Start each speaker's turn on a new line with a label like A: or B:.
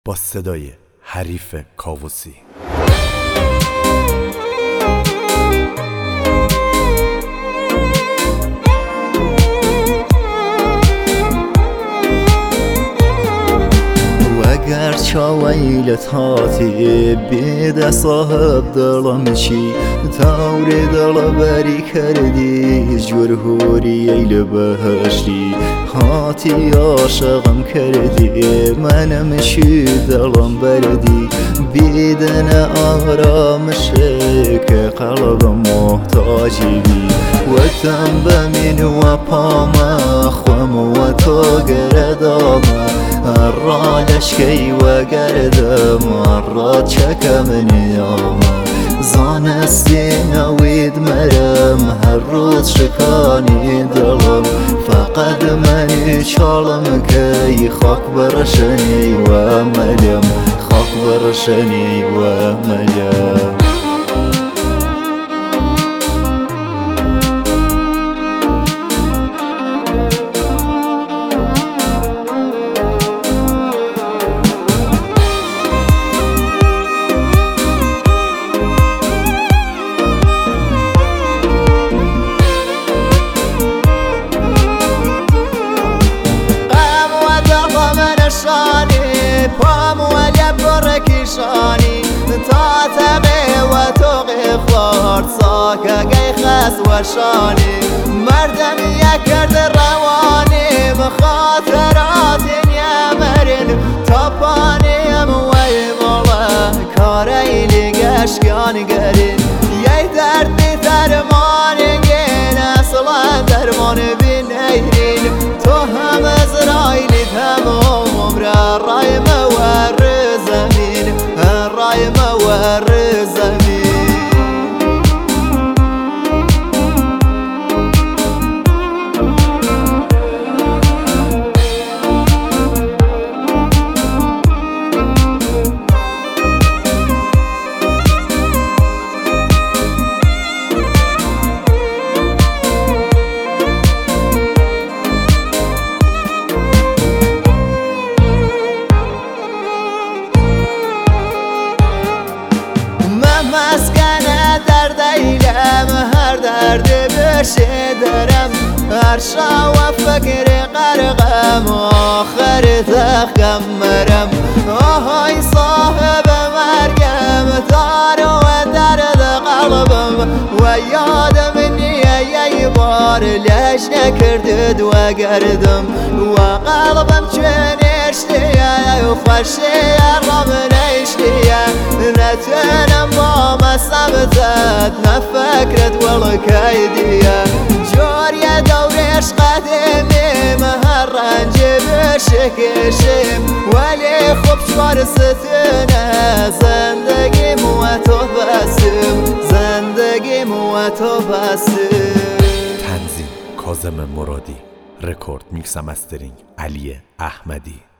A: با صدای حریف کاووسی.
B: وگر چاویلت هاتی بید صاحب دلم چی تاوری دل بری کردی جرهوری ایل بهشتی هاتی عاشقم کردی منم چی دلم بردی بیدن آرامشه که قلبم محتاجی بی و تن بمین و پام خوام و تو گردام را لشکی و گردم را چکم نیام زانستی نوید مرم هر روز شکانی دلم فقط منی چالم که خاک برشنی و ملم خاک برشنی و ملم پام ولی برکشانی تا تقی و توقی خورد ساکه گی خس و شانی مردم یک کرد روانی بخاطرات یمرین تا پانیم وی مولا کاری لگشگان گرین یه درد بی درمانی گین اصلا درمان بی نیرین تو هم ازرائیلی تمام عمر رای مور زمین رای مور زمین مسکن درد ایلم هر درد بشه درم هر شا و فکر غرقم آخر تخم مرم آهای صاحب مرگم دار و درد قلبم و یادم نیه یه بار لش نکردد و گردم و قلبم چنشتیه و خوشیه رام نشتیه نتنم با مسامزت نفكرت والله كايدية جوريا دوريش قديمي مهر رنجي بشكشم ولي خوب فرستنا زندگي موتو بسم زندگي موتو بسم.
A: تنظیم کاظم مرادی، رکورد میکس و مسترینگ علی احمدی.